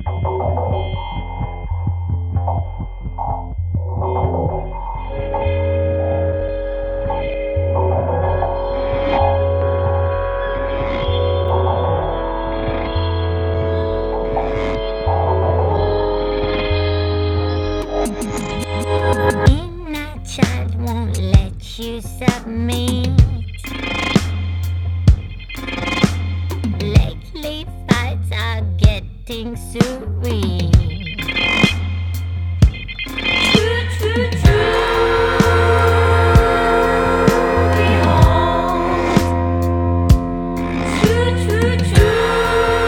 Inner child won't let you submit. Lately fights are getting serene. True, true, true. Behold. True, true, true.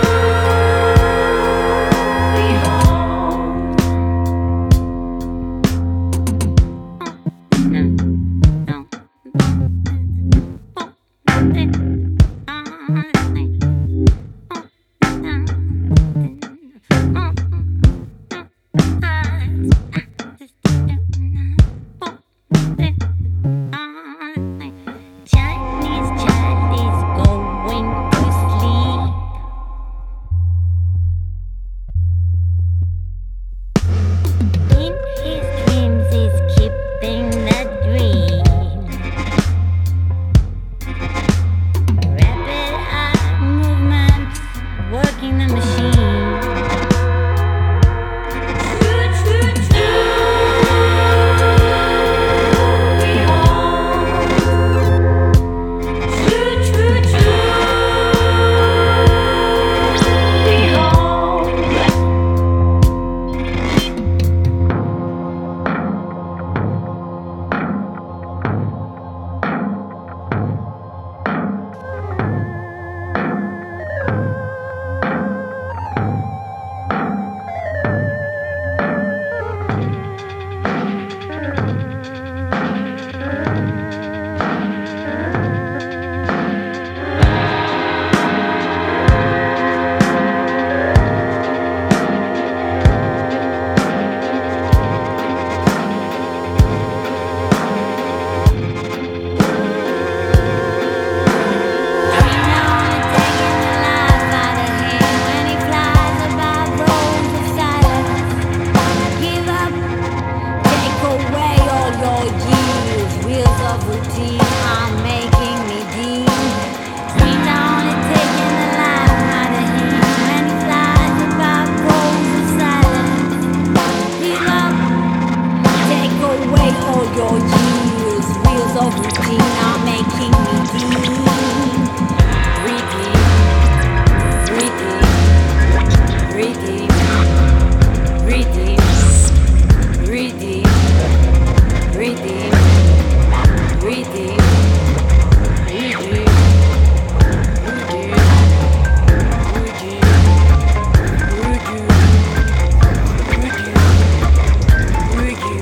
Behold. Chinese child is going to sleep. In his dreams is keeping the dream. Rapid eye movements, working the machine. True, true, true. Behold. True, true, true. Behold. Routine are making me deep. Dreams are only taking the life out of him when he flies above rows of silence. Give up, take away all your years. Wheels of routine are making me deep. Breathe deep, breathe deep, breathe deep, breathe deep, breathe deep, breathe deep. Breathe deep, breathe deep, breathe deep, breathe deep, breathe deep, breathe deep, breathe deep,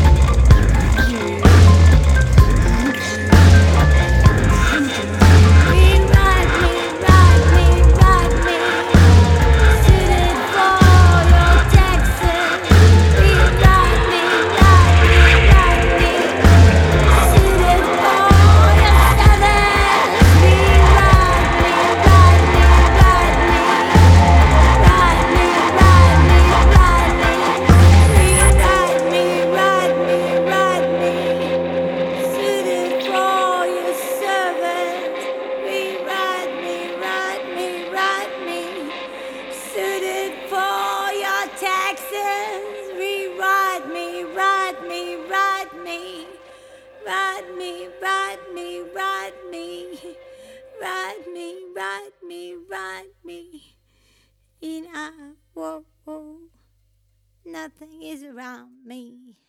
rewrite me, write me, write me, suited for your Texas. Rewrite me, write me, write me. Suited for your sevens. Rewrite me, write me, write me. Write me, write me, write me. Rewrite me, write me, write me. Suited for your servants. Rewrite me, write me, write me. Suited for your taxes. Rewrite me, write me, write me. Write me, write me, write me. Write me, write me, write me. In our world, nothing is around me.